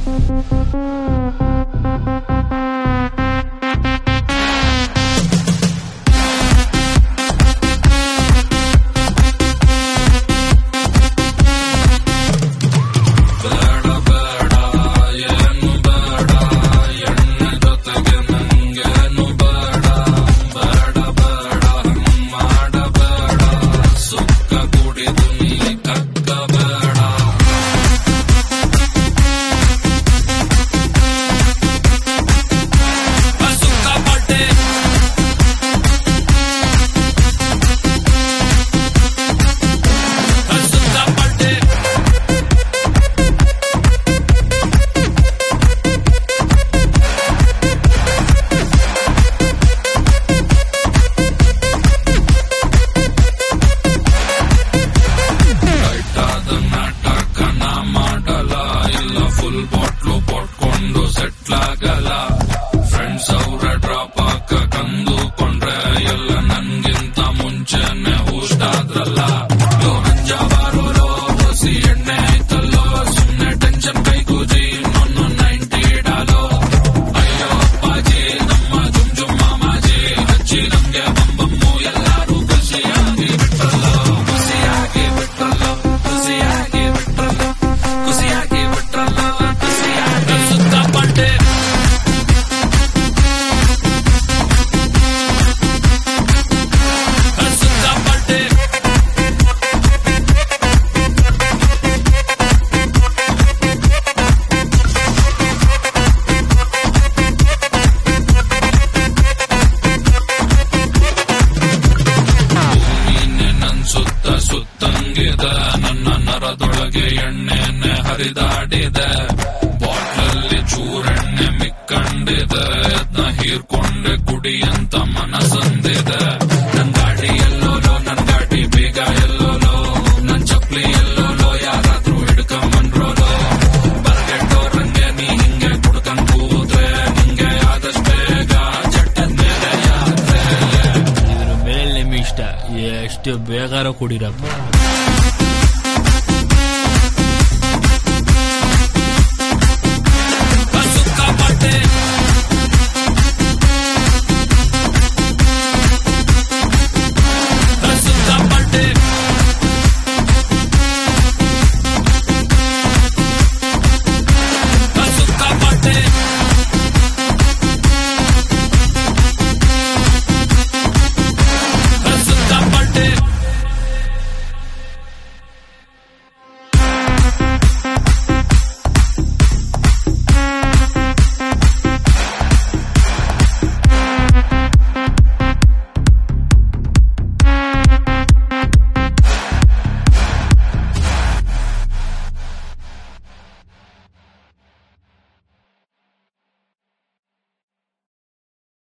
ನನ್ನ ನರದೊಳಗೆ ಎಣ್ಣೆನೆ ಹರಿದಾಡಿದೆ, ಬಾಟ್ಲಲ್ಲಿ ಚೂರೆಣ್ಣೆ ಮಿಕ್ಕಂಡಿದೆ, ಅದನ್ನ ಹೀರ್ಕೊಂಡೆ ಕುಡಿಯಂತ ಮನಸಂದಿದೆ. ನನ್ ಗಾಡಿ ಎಲ್ಲೋಲೋ, ನನ್ ಗಾಡಿ ಬೇಗ ಎಲ್ಲೋಲೋ, ನನ್ ಚಪ್ಲಿ ಎಲ್ಲೋಲೋ, ಯಾರಾದ್ರೂ ಹಿಡ್ಕೊಂಬಂದ್ರೋಲೋ. ಬರ್ಗೆಟ್ಟೋರಂಗೆ ನೀ ಹಿಂಗೆ ಕುಡ್ಕೊಂಡ್ ಕೂದ್ರೆ ನಿಂಗೆ ಆದಷ್ಟು ಬೇಗ ಚಟ್ಟದ ಮೇಲೆ ಯಾತ್ರೆ. ಇದ್ರ ಮೇಲೆ ನಿಮ್ ಇಷ್ಟ, ಎಷ್ಟು ಬೇಗಾರ ಕುಡಿರಪ್ಪ.